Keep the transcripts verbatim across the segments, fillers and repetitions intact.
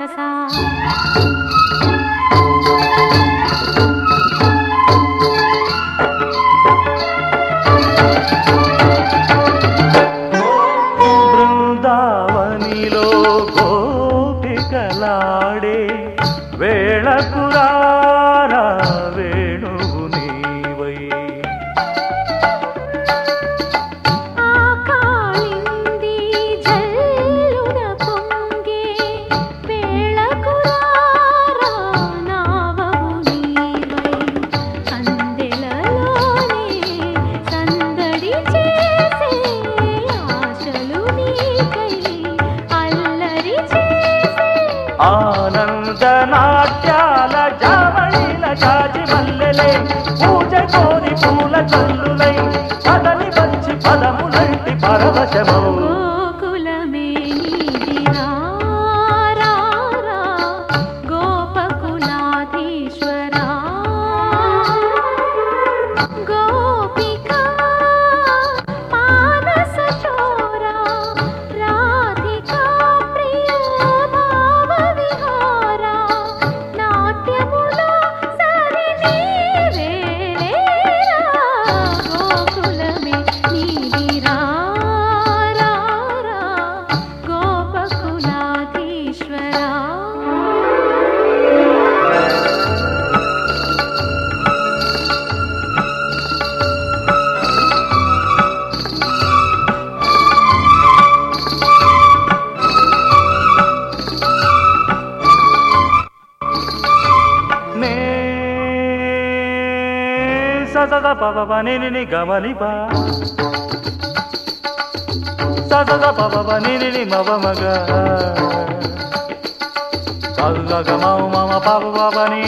ససా బృందావనిలో గోపికలాడే వేళకురారా వేణువు నీవై ఆకాళింది జల్లున పొంగే వేళకురారా నావవు నీవై అందెలలోనే సందడి చేసే ఆశలు నీకై అల్లరి చేసే ఆనంద నాట్యాల జావళిల జాజి మల్లెలే పూజ కోరి పూల చల్లులై పదని వచ్చి పదములంటి పరవశమౌ గోకులమే నీదిరా రా రా గోపకులాధీశ్వరా గోపికా మానస చోరా రాధికా ప్రియ భావ విహారా నాట్యములో సరి నీవేలేరా గోకులమే నీదిరా రా రా గోపకులాధీశ్వరా నే సద పవ ని ని గమని పా సద పవ ని ని మవ మగ సద గమ మమ పవ పవని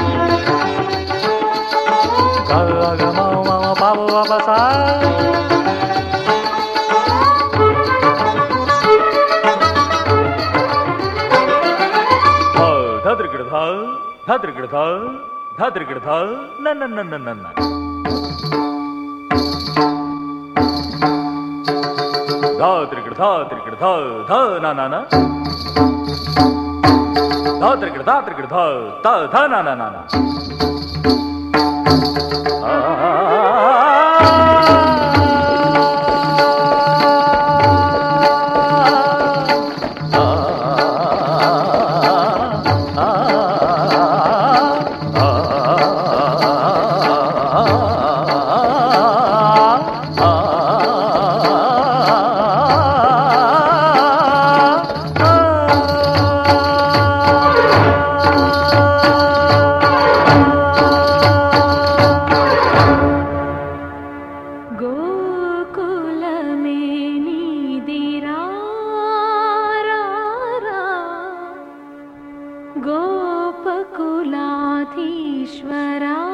సద గమ మమ పవ పవ సా ధద్రిగడ ధ ధద్రిగడ ధ ధద్రిగడ ధ నన్న నన్న నన్న ధాద్రిగడ ధాద్రిగడ ధ ధ నా నా నా ధాద్రిగడ ధాద్రిగడ ధ త ధ నా నా నా నా ఆ గోకులమే నీదిరా రా రా గోపకులాధీశ్వరా